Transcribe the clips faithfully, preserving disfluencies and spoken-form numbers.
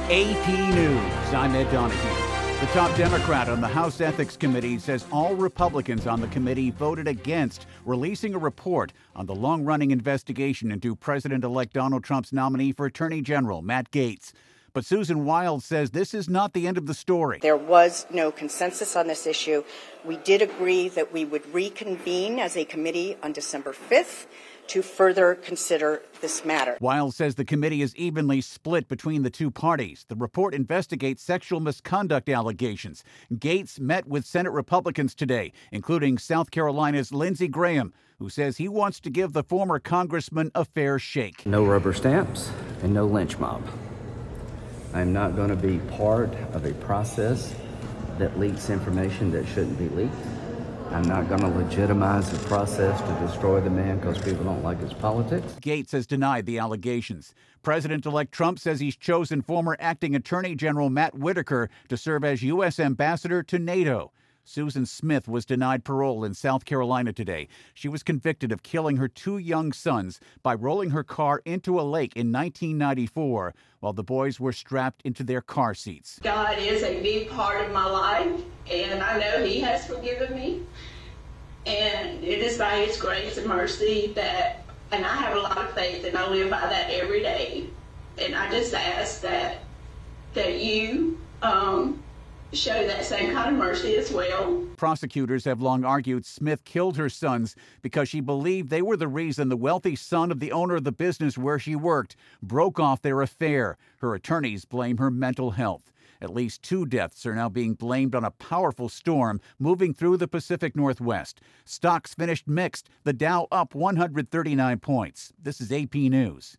A P News, I'm Ed Donahue. The top Democrat on the House Ethics Committee says all Republicans on the committee voted against releasing a report on the long-running investigation into President-elect Donald Trump's nominee for Attorney General, Matt Gaetz. But Susan Wild says this is not the end of the story. There was no consensus on this issue. We did agree that we would reconvene as a committee on December fifth to further consider this matter. Wild says the committee is evenly split between the two parties. The report investigates sexual misconduct allegations. Gaetz met with Senate Republicans today, including South Carolina's Lindsey Graham, who says he wants to give the former congressman a fair shake. No rubber stamps and no lynch mob. I'm not going to be part of a process that leaks information that shouldn't be leaked. I'm not going to legitimize the process to destroy the man because people don't like his politics. Gaetz has denied the allegations. President-elect Trump says he's chosen former acting Attorney General Matt Whitaker to serve as U S ambassador to NATO. Susan Smith was denied parole in South Carolina today. She was convicted of killing her two young sons by rolling her car into a lake in nineteen ninety-four while the boys were strapped into their car seats. God is a big part of my life, and I know He has forgiven me. And it is by His grace and mercy that, and I have a lot of faith, and I live by that every day. And I just ask that that you um, show that same kind of mercy as well. Prosecutors have long argued Smith killed her sons because she believed they were the reason the wealthy son of the owner of the business where she worked broke off their affair. Her attorneys blame her mental health. At least two deaths are now being blamed on a powerful storm moving through the Pacific Northwest. Stocks finished mixed, the Dow up one hundred thirty-nine points. This is A P News.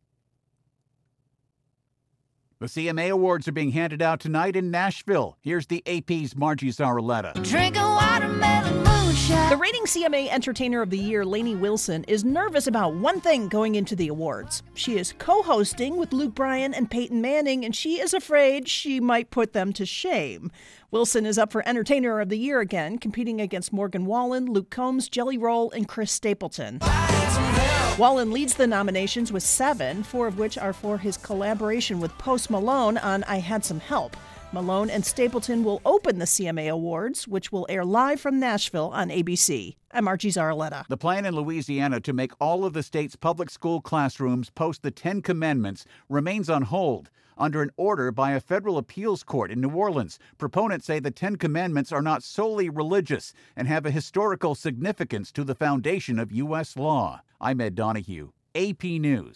The C M A Awards are being handed out tonight in Nashville. Here's the A P's Margie Zaraletta. Drinking watermelon moonshine. The reigning C M A Entertainer of the Year, Lainey Wilson, is nervous about one thing going into the awards. She is co-hosting with Luke Bryan and Peyton Manning, and she is afraid she might put them to shame. Wilson is up for Entertainer of the Year again, competing against Morgan Wallen, Luke Combs, Jelly Roll, and Chris Stapleton. Wallen leads the nominations with seven, four of which are for his collaboration with Post Malone on I Had Some Help. Malone and Stapleton will open the C M A Awards, which will air live from Nashville on A B C. I'm Margie Zaraletta. The plan in Louisiana to make all of the state's public school classrooms post the Ten Commandments remains on hold. Under an order by a federal appeals court in New Orleans, proponents say the Ten Commandments are not solely religious and have a historical significance to the foundation of U S law. I'm Ed Donahue, A P News.